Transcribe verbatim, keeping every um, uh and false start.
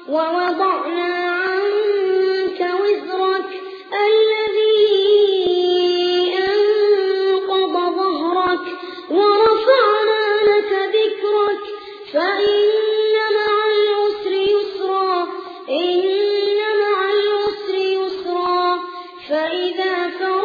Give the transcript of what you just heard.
ووضعنا عنك وزرك الذي أنقض ظهرك ورفعنا لك ذكرك فإن مع العسر يسرا إن مع العسر يسرا فإذا فرغت